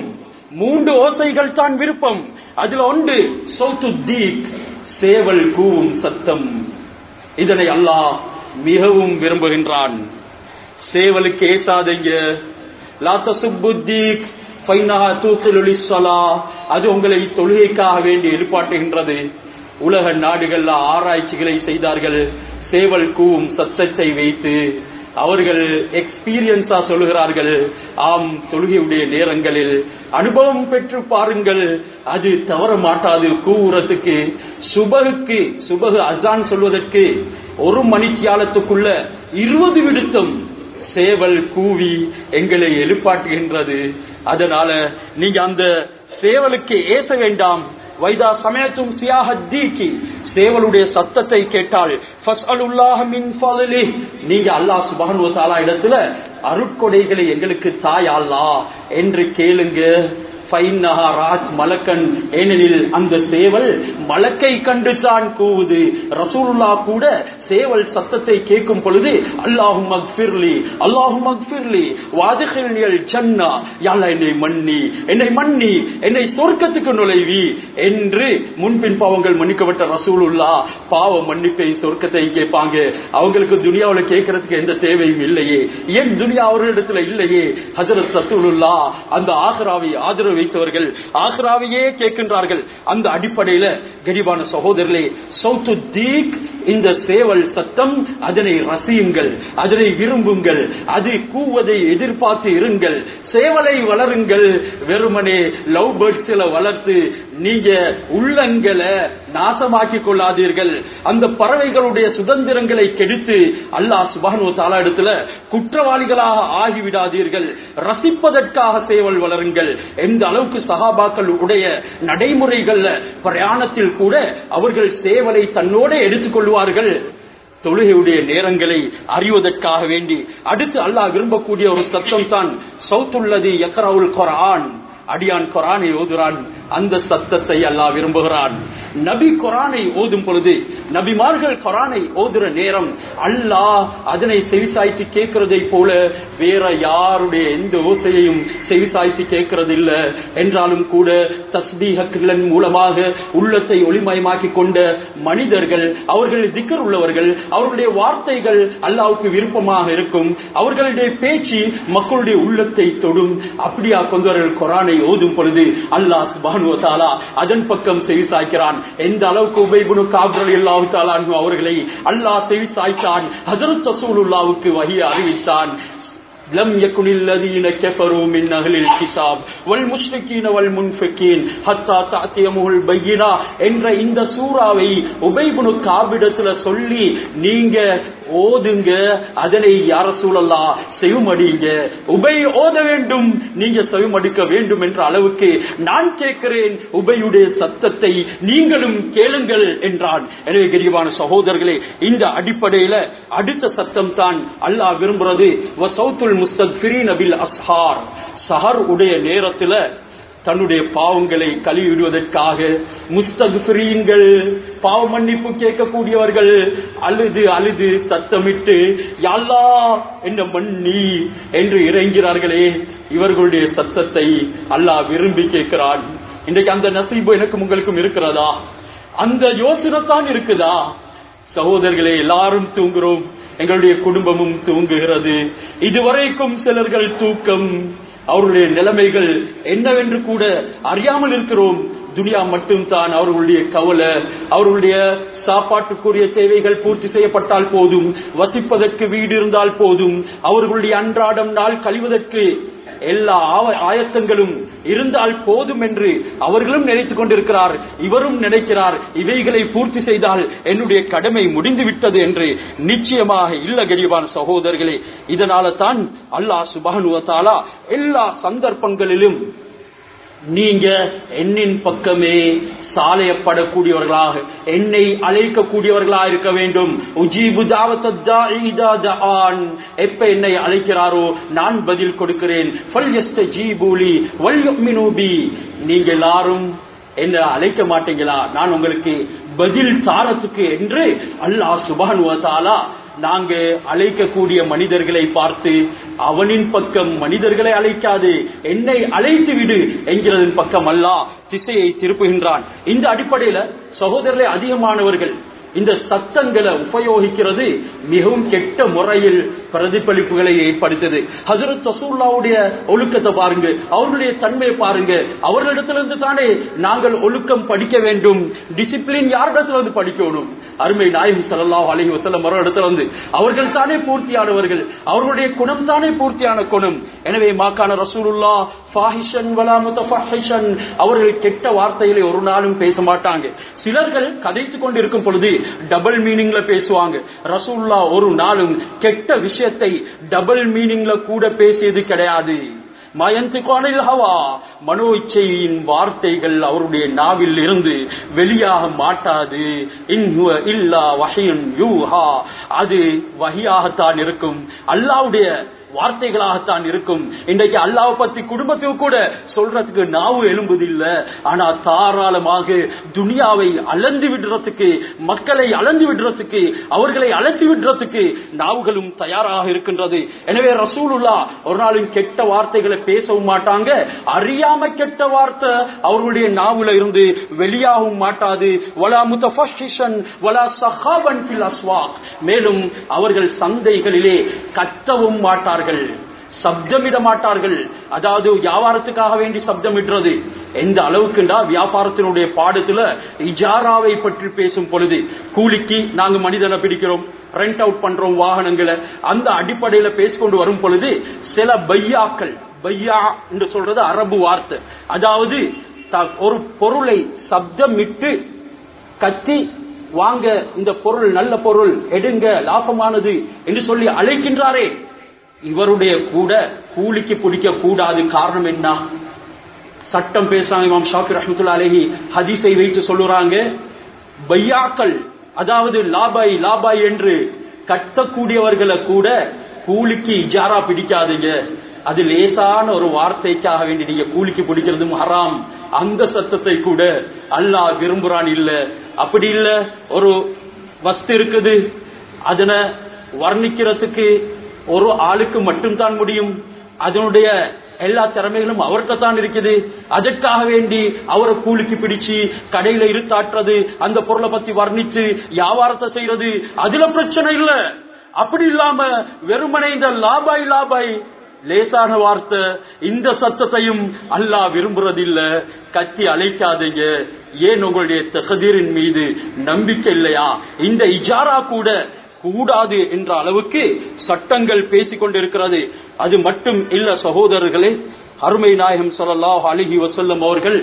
3 ஓசைகள் தான் விருப்பம். அதுல ஒன்று சௌத்து தீக், சேவல் கூவும் சத்தம். இதனை அல்லாஹ் மிகவும் விரும்புகின்றான். சேவலுக்கு ஏசாதீங்க. லா தசுப்பு தீக் ஃபைனஹா தூகிலு லிஸ்ஸலாஹ், அது உங்களை தொழுகைக்காக வேண்டி எழுப்பாட்டுகின்றது. உலக நாடுகள்ல ஆராய்ச்சிகளை செய்தார்கள். சேவல் கூவும் சத்தத்தை வைத்து அவர்கள் எக்ஸ்பீரியன்ஸா சொல்லுகிறார்கள், ஆம், தொழுகையுடைய நேரங்களில் அனுபவம் பெற்று பாருங்கள், அது தவற மாட்டாது கூவுறதுக்கு. சுபகு அசான் சொல்வதற்கு 1 மணித்தியாலத்துக்குள்ள 20 விடுத்தம் சேவல் கூவி எங்களை எழுப்பாட்டுகின்றது. அதனால நீங்க அந்த சேவலுக்கு ஏச வேண்டாம். வைதா சமயத்தும் சியாஹத்தீகி, சேவலுடைய சத்தத்தை கேட்டால் ஃபஸ்அலுல்லாஹ மின் ஃபضலிஹ், நீங்க அல்லாஹ் சுப்ஹானஹு வ தஆலா இடத்துல அருட்கொடைகளை எங்களுக்கு தாய் அல்லாஹ் என்று கேளுங்க. ஃபைன்னஹா ராத் மலக்கன், ஏனெனில் அந்த சேவல் மலக்கை கண்டு தான் கூவுது. ரசூலுல்லாஹ் கூட சேவல் சத்தத்தை கேட்கும் பொழுது அல்லாஹும்ம அக்ஃபிர்லி அல்லாஹும்ம அக்ஃபிர்லி வஅத்கில்னில் ஜன்னா, யா அல்லாஹ் என்னை மன்னி என்னை சொர்க்கத்துக்கு நுழைவி என்று முன்பின் பாவங்கள் மன்னிக்கப்பட்ட ரசூலுல்லாஹ் பாவ மன்னிப்பை சொர்க்கத்தை கேட்பாங்க. அவங்களுக்கு துனியாவுல கேட்கறதுக்கு எந்த தேவையும் இல்லையே. ஏன் துனியா அவர்களிடத்துல இல்லையே? ஹஜ்ரத் ரசூலுல்லாஹ் அந்த ஆகிராவை ஆதரவு ஈமான் வைத்தவர்கள் ஆக்ராவையே கேட்கின்றார்கள். அந்த அடிப்படையில கரிபான சகோதரர்களே, சௌத்து தீக் இந்த சேவல் சத்தம், அதனை ரசியுங்கள், அதனை விரும்புங்கள், அது கூவதை எதிர்பார்த்து இருங்கள். சேவலை வளருங்கள், வெறுமனே லவ் பேர்ட்ஸ்ல வளர்த்து நீங்க உள்ளங்களை நாசமாக்கி கொள்ளாதீர்கள். அந்த பறவைகளுடைய சுதந்திரங்களை கெடுத்து அல்லாஹ் சுப்ஹானஹு வ தஆலா இடத்துல குற்றவாளிகளாக ஆகிவிடாதீர்கள். ரசிப்பதற்காக சேவல் வளருங்கள். எந்த அளவுக்கு சஹாபாக்கள் உடைய நடைமுறைகள்ல பிரயாணத்தில் கூட அவர்கள் சேவலை தன்னோட எடுத்துக் கொள்வார்கள், தொழுகையுடைய நேரங்களை அறிவதற்காக வேண்டி. அடுத்து அல்லாஹ் விரும்பக்கூடிய ஒரு சத்தம் தான் சௌத்துல்லதி யக்ரவுல் குர்ஆன். அடியான் குர்ஆனை ஓதுறான், அந்த சத்தத்தை அல்லாஹ் விரும்புகிறான். நபி குர்ஆனை ஓதும் பொழுது, நபிமார்கள் குர்ஆனை ஓதுற நேரம் அல்லாஹ் அதனை செவிசாய்த்து கேட்கிறதை போல வேற யாருடைய எந்த ஓசையையும் செவிசாய்த்து கேட்கிறது இல்லை என்றாலும் கூட தஸ்பீஹ்களின் மூலமாக உள்ளத்தை ஒளிமயமாக்கி கொண்ட மனிதர்கள், அவர்கள் திக்ர் உள்ளவர்கள், அவர்களுடைய வார்த்தைகள் அல்லாஹ்வுக்கு விருப்பமாக இருக்கும், அவர்களுடைய பேச்சு மக்களுடைய உள்ளத்தை தொடும். அப்படியா கொண்டவர்கள் குர்ஆனை ஓதும் பொழுது அல்லாஹ் சுப்ஹானஹு வ தஆலா அதன் பக்கம் செவிசாய்க்கிறான். எந்த அளவுக்கு உபை இப்னு கஅப் ரலியல்லாஹு தஆலா அன்ஹு அவர்களை அல்லாஹ் செவிசாய்த்தான், ஹஜ்ரத் ரசூலுல்லாஹ்வுக்கு வஹி அறிவித்தான். لم يكن الذين كفروا من أهل الكتاب والمشركين والمنفقين حتى تأتيهم البينة என்ற இந்த சூராவை உபை இப்னு கஅபிடத்துல சொல்லி நீங்க ஓதுங்க, அதனை யா ரசூலல்லாஹ் செவிமடிங்க, உபை ஓத வேண்டும், நீங்க செவிமடிக்க வேண்டும் என்ற அளவுக்கு நான் கேட்கிறேன், உபையுடைய சத்தத்தை நீங்களும் கேளுங்கள் என்றான். எனவே கரிபான சகோதரர்களே, இந்த அடிப்படையில அடுத்த சத்தம் தான் அல்லாஹ் விரும்புறது. வசௌத்துல் முஸ்தக்ஃபிரீன பில் அஸ்ஹார். சஹர் உடைய நேரத்துல தன்னுடைய பாவங்களை கழுவிடுவதற்காக முஸ்தக்ஃபிரீன்கள், பாவ மன்னிப்பு கேட்கக்கூடியவர்கள் அழுது அழுது சத்தமிட்டு யா அல்லாஹ் என்ன மன்னி என்று இறைஞ்கிறார்களே, இவர்களுடைய சத்தத்தை அல்லாஹ் விரும்பி கேட்கிறான். இன்றைக்கு அந்த நசீபு எனக்கும் உங்களுக்கும் இருக்கிறதா? அந்த யோசனை தான் இருக்குதா? சகோதரர்களே, எல்லாரும் தூங்குறோம், எங்களுடைய குடும்பமும் தூங்குகிறது. இதுவரைக்கும் சிலர்கள் தூக்கம், அவருடைய நிலைமைகள் என்னவென்று கூட அறியாமல் இருக்கிறோம். துனியா மட்டும் தான் அவர்களுடைய கவலை. அவர்களுடைய சாப்பாட்டுக்குரிய தேவைகள் பூர்த்தி செய்யப்பட்டால் போதும், வசிப்பதற்கு வீடு இருந்தால் போதும், அவர்களுடைய அன்றாடம் நாள் கழிவதற்கு எல்லா ஆயத்தங்களும் இருந்தால் போதும் என்று அவர்களும் நினைத்துக் கொண்டிருக்கிறார். இவரும் நினைக்கிறார், இவைகளை பூர்த்தி செய்தால் என்னுடைய கடமை முடிந்து விட்டது என்று. நிச்சயமாக இல்ல கரிபான் சகோதரர்களே. இதனால தான் அல்லாஹ் சுப்ஹானஹு வ தஆலா எல்லா சந்தர்ப்பங்களிலும் நீங்க என்னின் பக்கமே சாலையப்படக்கூடியவர்களாக, என்னை அழைக்கக்கூடியவர்களாக இருக்க வேண்டும். உஜீபு தாவத்தத் தாஇ இதா தஆன். எப்ப என்னை அழைக்கிறாரோ நான் பதில் கொடுக்கிறேன். ஃபல்யஸ்தஜீபு லி வல்யுமினு பி. நீங்க எல்லாரும் என்ன அழைக்க மாட்டீங்களா? நான் உங்களுக்கு பதில் தாரத்துக்கு என்று அல்லாஹ் சுப்ஹானஹு வ தஆலா நாங்க அழைக்கக்கூடிய மனிதர்களை பார்த்து அவனின் பக்கம் மனிதர்களை அழைக்காது, என்னை அழைத்து விடு என்கிறதன் பக்கம் அல்லாஹ் திசையை திருப்புகின்றான். இந்த அடிப்படையில சகோதரர்களே, அதிகமானவர்கள் இந்த சத்தங்களை உபயோகிக்கிறது மிகவும் கெட்ட முறையில் பிரதிபலிப்புகளை ஏற்படுத்தது. ஹஜ்ரத் ரசூலுல்லாஹ்வுடைய ஒழுக்கத்தை பாருங்க, அவர்களுடைய தன்மையை பாருங்க. அவர்களிடத்திலிருந்து தானே நாங்கள் ஒழுக்கம் படிக்க வேண்டும். டிசிப்ளின் யாரிடத்திலிருந்து படிக்கணும்? அருமை நாயகம் ஸல்லல்லாஹு அலைஹி வஸல்லம் அவர்களிடத்திலிருந்து. அவர்கள் தானே பூர்த்தியானவர்கள், அவர்களுடைய குணம் தானே பூர்த்தியான குணம். எனவே மாகான ரசூலுல்லாஹ் ஃபாஹிஷன் வலா முத்தஃபஹிஷன், அவர்கள் கெட்ட வார்த்தைகளை ஒரு நாளும் பேச மாட்டாங்க. சிலர்கள் கதைத்துக் கொண்டிருக்கும் பொழுது டபுள் மீனிங்ல பேசுவாங்க. ரசூலுல்லாஹ் ஒரு நாளும் கெட்ட விஷயத்தை டபுள் மீனிங்ல கூட பேசியது கிடையாது. மனோ இச்சையின் வார்த்தைகள் அவருடைய நாவில் இருந்து வெளியாக மாட்டாது. அது வஹியாகத்தான் இருக்கும், அல்லாஹ்வுடைய வார்த்தைகளாகத்தான் இருக்கும். இன்றைக்கு அல்லாஹ் பத்தி குடும்பத்துக்கு கூட சொல்றதுக்கு நாவு எழும்புதில்லை. ஆனா தாராளமாக துனியாவை அளந்து விடுறதுக்கு, மக்களை அளந்து விடுறதுக்கு, அவர்களை அழைத்து விடுறதுக்கு நாவுகளும் தயாராக இருக்கின்றது. எனவே ரசூலுல்லாஹ் ஒரு நாளும் கெட்ட வார்த்தைகளை பேசவும் மாட்டாங்க. அறியாம கெட்ட வார்த்தை அவர்களுடைய நாவுல இருந்து வெளியாகவும் மாட்டாது. வலா முத்தஃபஹிஷன் வலா சஹாபன் ஃபில் அஸ்வாக். மேலும் அவர்கள் சந்தைகளிலே கத்தவும் மாட்டார்கள். சப்தமிட மாட்டார்கள். அதாவது வியாபாரத்துக்காக வேண்டி சப்தமிடுறது எந்த அளவுக்குண்டா, வியாபாரத்தினுடைய பாடத்துல இஜாராவை பற்றி பேசும் பொழுது, கூலிக்கு நாங்க மனிதனை பிடிக்கிறோம், ரெண்ட் அவுட் பண்றோம் வாகனங்களை, அந்த அடிப்படையில பேசிக்கொண்டு வரும் பொழுது சில பையாக்கள், பையா என்று சொல்றது அரபு வார்த்தை, அதாவது ஒரு பொருளை சப்தமிட்டு கத்தி வாங்க, இந்த பொருள் நல்ல பொருள் எடுங்க, லாபமானது என்று சொல்லி அழைக்கின்றாரே, இவருடைய கூட கூலிக்கு பிடிக்க கூடாது. காரணம் என்ன? சட்டம் பேசுறாங்க. இமாம் ஷாஃபி ரஹ்மத்துல்லாஹி அலைஹி ஹதீஸை வைத்து சொல்லுறாங்க, பையாக்கள் அதாவது லாபாய் லாபாய் என்று கட்டக்கூடியவர்களை கூட கூலிக்கு இஜாரா பிடிக்காதுங்க. அது லேசான ஒரு வார்த்தைக்காக வேண்டி நீங்க கூலிக்கு பிடிக்கிறதும் ஹராம். அந்த சத்தத்தை கூட அல்லாஹ் விரும்புறான் இல்ல. அப்படி இல்ல, ஒரு வஸ்து இருக்குது, அதனை வர்ணிக்கிறதுக்கு ஒரு ஆளுக்கு மட்டும்தான் முடியும், அதனுடைய எல்லா திறமைகளும் அவர்கிட்ட தான் இருக்குது, அதற்காக வேண்டி அவரை கூலிக்கு பிடிச்சு கடையில இருத்தாட்டுறது, அந்த பொருளை பத்தி வர்ணித்து வியாபாரத்தை செய்யறது, அதுல பிரச்சனை இல்ல. அப்படி இல்லாம வெறுமனை இந்த லாபாய் லாபாய் லேசான வார்த்தை, இந்த சத்தத்தையும் அல்லாஹ் விரும்புறதில்ல. கத்தி அழைக்காதீங்க. ஏன் உங்களுடைய தக்தீரின் மீது நம்பிக்கை இல்லையா? இந்த இஜாரா கூட கூடாது என்ற அளவுக்கு சட்டங்கள் பேசிக் கொண்டிருக்கிறது. அது மட்டும் இல்ல சகோதரர்களே, அருமை நாயகம் ஸல்லல்லாஹு அலைஹி வஸல்லம் அவர்கள்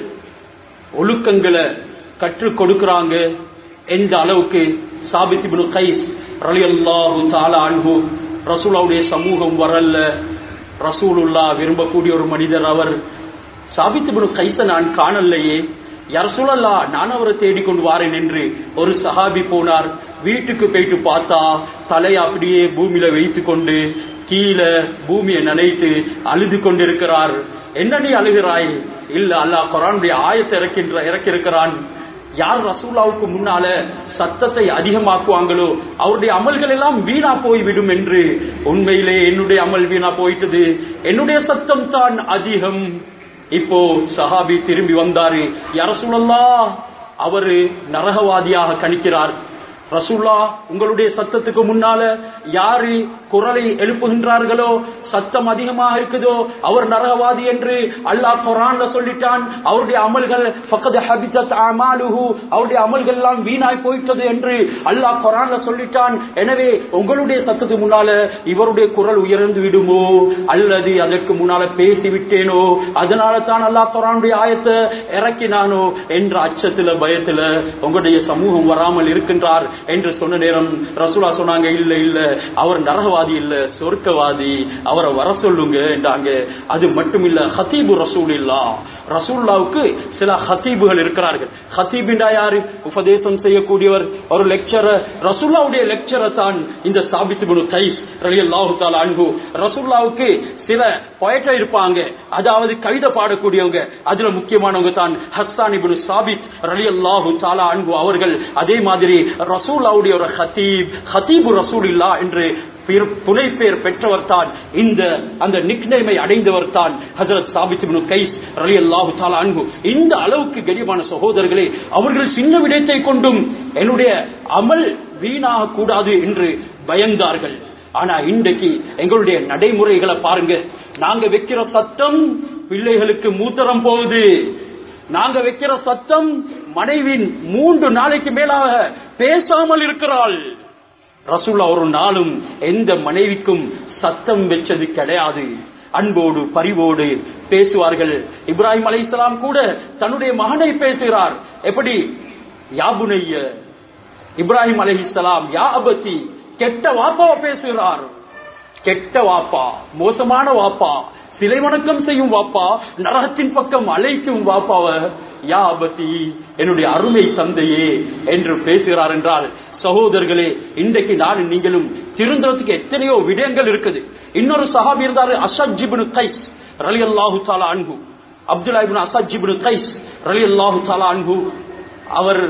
ஒழுக்கங்களை கற்றுக் கொடுக்கிறாங்க. எந்த அளவுக்கு? சாபித் இப்னு கைஸ் ரலியல்லாஹு தஆலா அன்ஹு, ரசூலுடைய சமூகம் வரல, ரசூலுல்லாஹ் விரும்பக்கூடிய ஒரு மனிதர் அவர். சாபித் இப்னு கைஸை நான் காணலையே, யா ரசூலல்லாஹ் நான் அவரை தேடிக்கொண்டு வாரேன் என்று ஒரு சஹாபி போனார். வீட்டுக்கு போயிட்டு பார்த்தா தலையை அப்படியே பூமியில வைத்துக் கொண்டு கீழே பூமியை நினைத்து அழுது கொண்டிருக்கிறார். என்ன நீ அழுகிறாய்? இல்ல, அல்லாஹ் குர்ஆனுடைய ஆயத்தை இறக்கியிருக்கிறான். யார் ரசூலுல்லாஹ்வுக்கு முன்னால சத்தத்தை அதிகமாக்குவாங்களோ அவருடைய அமல்கள் எல்லாம் வீணா போய்விடும் என்று. உண்மையிலே என்னுடைய அமல் வீணா போயிட்டது, என்னுடைய சத்தம் தான் அதிகம். இப்போ சஹாபி திரும்பி வந்தாரு. யா ரசூலல்லாஹ், அவரு நரகவாதியாக கணிக்கிறார். ரசூலுல்லாஹ், உங்களுடைய சத்தத்துக்கு முன்னால யாரு குரலை எழுப்புகின்றார்களோ, சத்தம் அதிகமாக இருக்குதோ, அவர் நரகவாதி என்று அல்லாஹ் குர்ஆன்ல சொல்லிட்டான். அவருடைய அமல்கள் ஃபக்கத் ஹபிதத் அமாலுஹு, அவருடைய அமல்கள் எல்லாம் வீணாய் போயிட்டது என்று அல்லாஹ் குர்ஆன்ல சொல்லிட்டான். எனவே உங்களுடைய சத்தத்துக்கு முன்னால இவருடைய குரல் உயர்ந்து விடுமோ, அல்லது அதற்கு முன்னால பேசிவிட்டேனோ, அதனால தான் அல்லாஹ் குர்ஆனுடைய ஆயத்தை இறக்கினானோ என்ற அச்சத்துல பயத்துல உங்களுடைய சமூகம் வராமல் இருக்கின்றார் என்று சொன்ன நேரம் ரசூலுல்லாஹ் சொன்னாங்க, இல்ல இல்ல, அவர் நரகவாதி இல்ல, சொர்க்கவாதி, அவரை வர சொல்லுங்க என்றாங்க. அது மட்டும் இல்ல, ஹதீபு ரசூலுல்லாஹ், ரசூலுல்லாஹ்வுக்கு சில ஹதீபுகள் இருக்கிறார்கள். ஹதீபிண்டா யாரு? உபதேசம் செய்யக்கூடியவர், ஒரு லெக்சரர். ரசூலுல்லாஹ்வுடைய லெக்சரர் தான் இந்த சாபித் இப்னு கைஸ் ரலியல்லாஹு தஆலா அன்ஹு. ரசூலுல்லாஹ்வுக்கு சில போயட்ரி இருப்பாங்க, அதாவது கவிதை பாடக்கூடியவங்க. அதுல முக்கியமானவங்க தான் ஹஸ்ஸான் இப்னு சாபித் ரலியல்லாஹு தஆலா அன்ஹு அவர்கள். அதே மாதிரி ரசூலுல்லாஹ்வுடைய ஒரு ஹதீபு ரசூலுல்லாஹ் என்று புனை பெயர் பெற்றவர் தான், அந்த நிக்நேமை அடைந்தவர் தான் ஹஜ்ரத் சாபித் இப்னு கைஸ் ரலியல்லாஹு தஆலா அன்ஹு. இந்த அளவுக்கு கண்ணியமான சகோதரர்களே, அவர்கள் சின்ன விடயத்தை கொண்டும் என்னுடைய அமல் வீணாக கூடாது என்று பயந்தார்கள். ஆனா இன்றைக்கு எங்களுடைய நடைமுறைகளை பாருங்க. நாங்க வைக்கிற சத்தம் பிள்ளைகளுக்கு மூத்தரம் போகுது. நாங்க வைக்கிற சத்தம் மனைவின் 3 நாளைக்கு மேலாக பேசாமல் இருக்கிறாள். ரசூலுல்லாஹ் ஒரு நாளும் எந்த மனைவிக்கும் சத்தம் வச்சது கிடையாது. அன்போடு பரிவோடு பேசுவார்கள். இப்ராஹிம் அலைஹிஸ்ஸலாம் கூட தன்னுடைய மகனை பேசுகிறார். எப்படி? யா புனைய. இப்ராஹிம் அலைஹிஸ்ஸலாம் யா அபதி, கெட்ட வாப்பாவை பேசுகிறார். கெட்ட வாப்பா, மோசமான வாப்பா, சிலை வணக்கம் செய்யும் வாப்பா, நரகத்தின் பக்கம் அழைக்கும் வாப்பாவ யா அபதி, என்னுடைய அருமை தந்தையே என்று பேசுகிறார் என்றால், சகோதரர்களே, இன்றைக்கு நான் நீங்களும் திருந்தறதுக்கு எத்தனையோ விடயங்கள் இருக்குது. இன்னொரு சஹாபி இருந்தாரு, அஸத் இப்னு கைஸ் ரலியல்லாஹு தஆலா அன்ஹு. அப்துல்லா இப்னு அஸத் இப்னு கைஸ் ரலியல்லாஹு தஆலா அன்ஹு. அவர்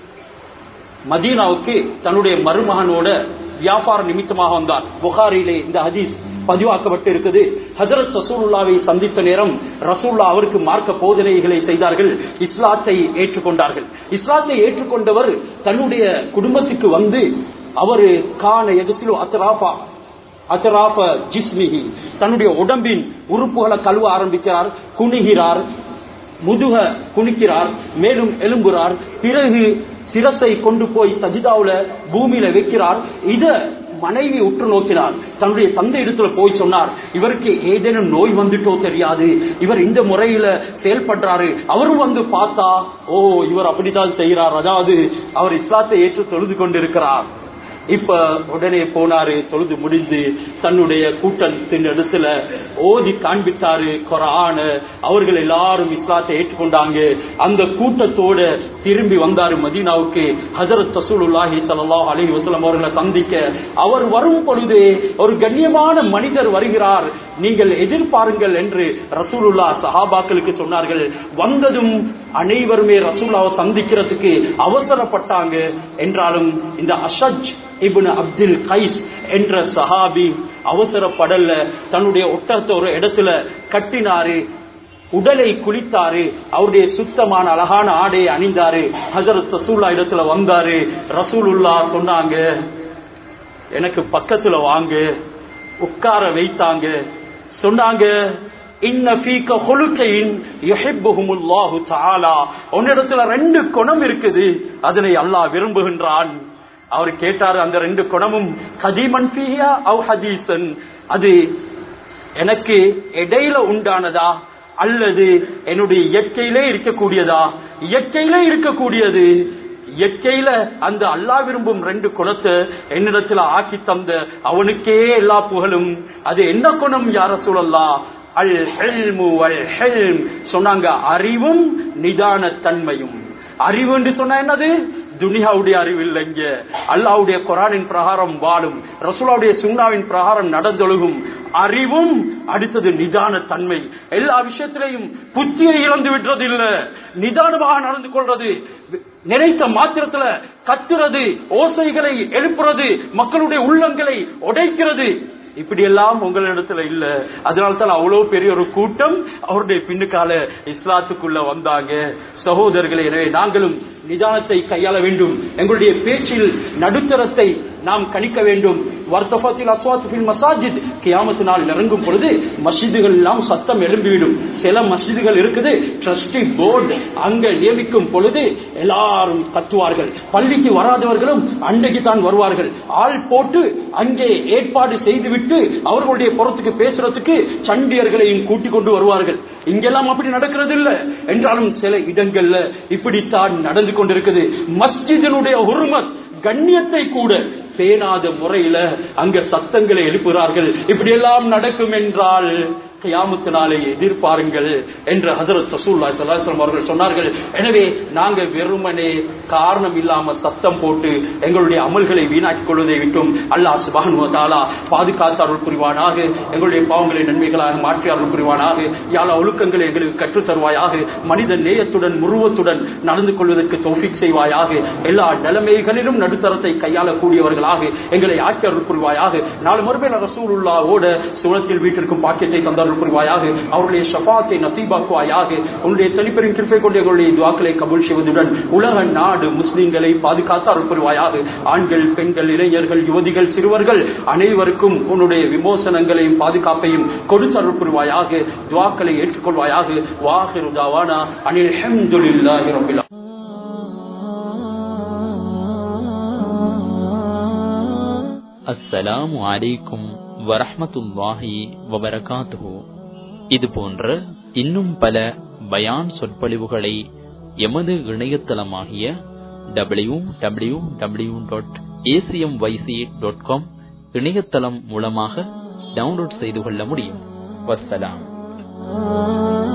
மதீனாவுக்கு தன்னுடைய மருமகனோட வியாபார நிமித்தமாக வந்தார். புகாரிலே இந்த ஹதீஸ் பதிவாக்கப்பட்டு இருக்குது. ஹஜ்ரத் ரசூலுல்லாவை சந்தித்த நேரம் ரசூலுல்லாஹ் அவருக்கு மார்க்க போதனைகளை செய்தார்கள். இஸ்லாத்தை ஏற்றுக்கொண்டார்கள். இஸ்லாத்தை ஏற்றுக்கொண்டவர் தன்னுடைய குடும்பத்துக்கு வந்து அவர் கான எதிர்த்து அத்தராபா, அத்ராஃப ஜிஸ்மிஹி, தன்னுடைய உடம்பின் உறுப்புகளை கழுவ ஆரம்பிக்கிறார். குனிகிறார், முதுக குனிக்கிறார், மேலும் எழும்புறார். பிறகு சிரசை கொண்டு போய் சஜிதாவுல பூமியில வைக்கிறார். இத மனைவி உற்று நோக்கினார். தன்னுடைய தந்தை இடத்துல போய் சொன்னார், இவருக்கு ஏதேனும் நோய் வந்துட்டோ தெரியாது, இவர் இந்த முறையில செயல்படுறாரு. அவரும் வந்து பார்த்தா, ஓ இவர் அப்படித்தான் செய்யறார், அதாவது அவர் இஸ்லாத்தை ஏற்று தொழுது கொண்டிருக்கிறார். இப்ப உடனே போனாரு, தொழுது முடிந்து தன்னுடைய கூட்டத்தின் இடத்துல ஓதி காண்பித்தாரு குர்ஆன. அவர்கள் எல்லாரும் இஸ்லாத்தை ஏற்றுக்கொண்டாங்க. அந்த கூட்டத்தோட திரும்பி வந்தாரு மதீனாவுக்கு. ஹஜ்ரத் ரசூலுல்லாஹி ஸல்லல்லாஹு அலைஹி வஸல்லம் அவர்களை சந்திக்க. அவர் வரும் பொழுது ஒரு கண்ணியமான மனிதர் வருகிறார், நீங்கள் எதிர்பாருங்கள் என்று ரசூலுல்லாஹ் சஹாபாக்களுக்கு சொன்னார்கள். வந்ததும் அனைவருமே ரசூலுல்லாஹை சந்திக்கிறதுக்கு அவசரப்பட்டாங்க. என்றாலும் இந்த அஷஜ் இப்னு அப்துல் கைஸ் என்ற சஹாபி அவசரப்படல. தன்னுடைய ஒட்டகத்தை ஒரு இடத்துல கட்டினாரு, உடலை குளித்தாரு, அவருடைய சுத்தமான அழகான ஆடையை அணிந்தாரு. ஹஜ்ரத் ரசூலுல்லாஹ் இடத்துல வந்தாரு. ரசூலுல்லாஹ் சொன்னாங்க, எனக்கு பக்கத்துல வாங்க, உட்கார வைத்தாங்க. சொன்னாங்க, இன்ன ஃபீக ஹுலுகைன் யுஹிப்புஹுமுல்லாஹு தஆலா, உன்னிடத்துல 2 குணம் இருக்குது, அதனை அல்லாஹ் விரும்புகின்றான். அவர் கேட்டாரு, அந்த 2 குணமும் கதீமன் ஃபீஹா அவ் ஹதீஸன், அது எனக்கு இடையில உண்டானதா அல்லது என்னுடைய இயற்கையிலே இருக்கக்கூடியதா? இயற்கையிலே இருக்கக்கூடியது. இயற்கையில அந்த அல்லாஹ் விரும்பும் 2 குணத்தை என்னிடத்துல ஆக்கி தந்த அவனுக்கே எல்லா புகழும். அது என்ன குணம் யா ரசூலல்லாஹ்? அல் ஹில்மு வல் ஹில்ம் சொன்னாங்க, அறிவும் நிதான தன்மையும். அறிவு என்று சொன்னா என்னது? துனியாவுடைய அறிவு இல்லைங்க, அல்லாஹ்வுடைய குர்ஆனின் பிரகாரம் வாழும், ரசூலுல்லாஹ்வுடைய சுன்னாவின் பிரகாரம் நடந்தொழுகும் அறிவும். அடுத்தது நிதான தன்மை. எல்லா விஷயத்திலையும் புத்தியை இழந்து விடுறது இல்ல, நிதானமாக நடந்து கொள்றது. நினைத்த மாத்திரத்துல கத்துறது, ஓசைகளை எழுப்புறது, மக்களுடைய உள்ளங்களை உடைக்கிறது, இப்படி எல்லாம் உங்களிடத்துல இல்ல. அதனால்தான் அவ்வளவு பெரிய ஒரு கூட்டம் அவருடைய பின்னுக்கால இஸ்லாத்துக்குள்ள வந்தாங்க. சகோதரர்களே, எனவே நாங்களும் நிதானத்தை கையாள வேண்டும். எங்களுடைய பேச்சில் நடுத்தரத்தை நாம் கணிக்க வேண்டும். வர்த்தஃபத்தில் அஸ்வாத்துஃபில் மசாஜித், கியாமத் நாள் இறங்கும் பொழுது மஸ்ஜிதுகள் எல்லாம் சத்தம் எழும்பிவிடும். சில மஸ்ஜிதுகள் இருக்குது, ட்ரஸ்டி போர்டு அங்க நியமிக்கும் பொழுது எல்லாரும் கத்துவார்கள். பள்ளிக்கு வராதவர்களும் அன்றைக்கு தான் வருவார்கள். ஆள் போட்டு அங்கே ஏற்பாடு செய்துவிட்டு அவர்களுடைய புறத்துக்கு பேசுறதுக்கு சண்டியர்களையும் கூட்டிக் கொண்டு வருவார்கள். இங்கெல்லாம் அப்படி நடக்கிறது இல்ல. என்றாலும் சில இடங்கள்ல இப்படித்தான் நடந்து கொண்டிருக்குது. மஸ்ஜிதினுடைய ஹுர்மத், கண்ணியத்தை கூட பேணாத முறையில அங்க சத்தங்களை எழுப்புகிறார்கள். இப்படி எல்லாம் நடக்கும் என்றால் கியாமத் நாளை எதிர்பாருங்கள் என்று ஹஜ்ரத் ரசூலுல்லாஹி ஸல்லல்லாஹு அலைஹி வஸல்லம் அவர்கள் சொன்னார்கள். எனவே நாங்க வெறுமனே காரணம் இல்லாம சத்தம் போட்டு எங்களுடைய அமல்களை வீணாக்கிக் கொள்வதை விட்டும் அல்லாஹ் சுப்ஹானஹு வ தஆலா பாதுகாத்து அருள் புரிவானாக. எங்களுடைய பாவங்களை நன்மைகளாக மாற்றி அருள் புரிவானாக. யா அல்லாஹ் ஒழுக்கங்களை எங்களுக்கு கற்றுத் தருவாயாக. மனித நேயத்துடன் முருவத்துடன் நடந்து கொள்வதற்கு தௌஃபீக் செய்வாயாக. எல்லா நிலைமைகளிலும் நடுத்தரத்தை கையாளக்கூடியவர்களாக எங்களை ஆக்கி அருள் புரிவாயாக. நாளை மறுமையில ரசூலுல்லாஹோட சுவனத்தில் வீட்டிற்கும் பாக்கியத்தை தந்தார் புரிவாயாக. அவருடைய ஷஃபாத்தை நசீபாக்குவாயாக. உன்னுடைய தனிப்பெரும் கிருபை கொண்டு எங்களுடைய துஆக்களை கபூல் செய்வதுடன் உலக நாடு முஸ்லிம்களை பாதுகாத்து அருள் புரிவாயாக. ஆண்கள், பெண்கள், இளைஞர்கள், யுவதிகள், சிறுவர்கள் அனைவருக்கும் உன்னுடைய விமோசனங்களையும் பாதுகாப்பையும் கொடுத்து அருள் புரிவாயாக. துஆக்களை ஏற்றுக்கொள்வாயாக. வாஹிரு தஅவானா அனில் ஹம்துலில்லாஹி ரப்பில் ஆலமீன். அஸ்ஸலாமு அலைக்கும் வரஹ்மத்துல்லாஹி வபரகாத்துஹு. இது போன்ற இன்னும் பல பயான் சொற்பொழிவுகளை எமது இணையதளமாகிய www.acmyc.com இணையதளம் மூலமாக டவுன்லோட் செய்து கொள்ள முடியும். வஸ்ஸலாம்.